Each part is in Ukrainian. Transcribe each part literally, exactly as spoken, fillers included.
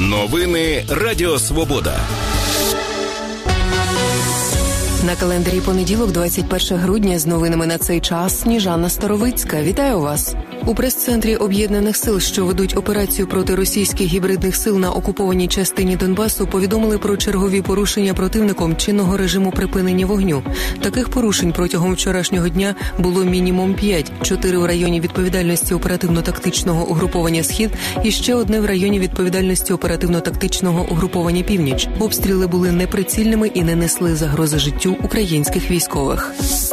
Новини Радіо Свобода. На календарі понеділок, двадцять перше грудня, з новинами на цей час Сніжана Старовицька. Вітаю вас! У прес-центрі Об'єднаних сил, що ведуть операцію проти російських гібридних сил на окупованій частині Донбасу, повідомили про чергові порушення противником чинного режиму припинення вогню. Таких порушень протягом вчорашнього дня було мінімум п'ять. Чотири в районі відповідальності оперативно-тактичного угруповання «Схід» і ще одне в районі відповідальності оперативно-тактичного угруповання «Північ». Обстріли були неприцільними і не несли загрози життю українських військових.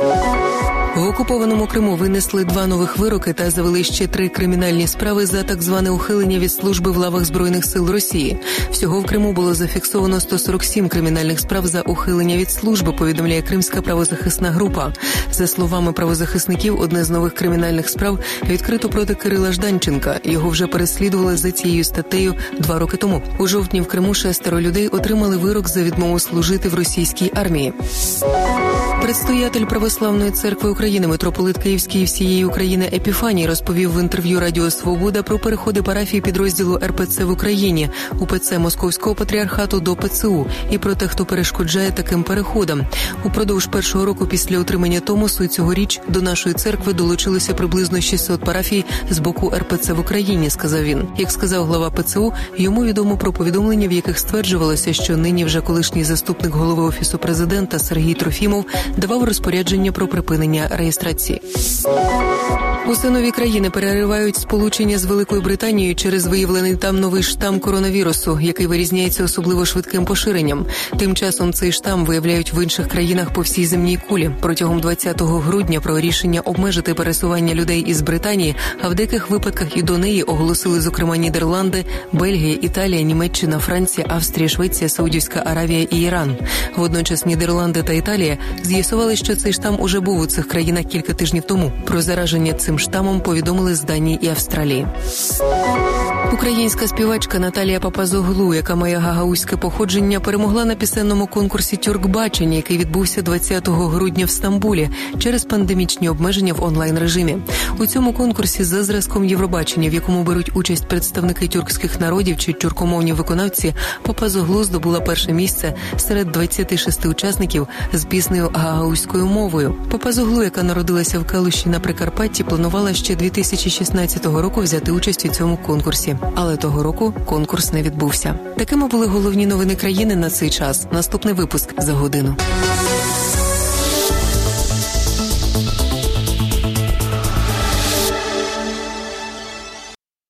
В окупованому Криму винесли два нових вироки та завели ще три кримінальні справи за так зване ухилення від служби в лавах Збройних сил Росії. Всього в Криму було зафіксовано сто сорок сім кримінальних справ за ухилення від служби, повідомляє Кримська правозахисна група. За словами правозахисників, одне з нових кримінальних справ відкрито проти Кирила Жданченка. Його вже переслідували за цією статтею два роки тому. У жовтні в Криму шестеро людей отримали вирок за відмову служити в російській армії. Предстоятель Православної церкви України, митрополит Київський і всієї України Епіфаній розповів в інтерв'ю Радіо Свобода про переходи парафії підрозділу ер пе це в Україні, УПЦ Московського патріархату до пе це у, і про те, хто перешкоджає таким переходам. Упродовж першого року після отримання Томосу цьогоріч до нашої церкви долучилося приблизно шістсот парафій з боку ер пе це в Україні, сказав він. Як сказав глава пе це у, йому відомо про повідомлення, в яких стверджувалося, що нині вже колишній заступник голови Офісу президента Сергій Трофімов давав розпорядження про припинення реєстрації. Усе нові країни переривають сполучення з Великою Британією через виявлений там новий штам коронавірусу, який вирізняється особливо швидким поширенням. Тим часом цей штам виявляють в інших країнах по всій земній кулі. Протягом двадцятого грудня про рішення обмежити пересування людей із Британії, а в деяких випадках і до неї оголосили, зокрема, Нідерланди, Бельгія, Італія, Німеччина, Франція, Австрія, Швеція, Саудівська Аравія і Іран. Водночас Нідерланди та Італія з'ясували, що цей штам уже був у цих країнах кілька тижнів тому. Про зараження цим штамом повідомили з Данії і Австралії. Українська співачка Наталія Папазоглу, яка має гагаузьке походження, перемогла на пісенному конкурсі «Тюркбачення», який відбувся двадцятого грудня в Стамбулі через пандемічні обмеження в онлайн-режимі. У цьому конкурсі за зразком Євробачення, в якому беруть участь представники тюркських народів чи тюркомовні виконавці, Папазоглу здобула перше місце серед двадцяти шести учасників з піснею гагаузькою мовою. Папазоглу, яка народилася в Калуші на Прикарпатті, планувала ще дві тисячі шістнадцятого року взяти участь у цьому конкурсі. Але того року конкурс не відбувся. Такими були головні новини країни на цей час. Наступний випуск за годину.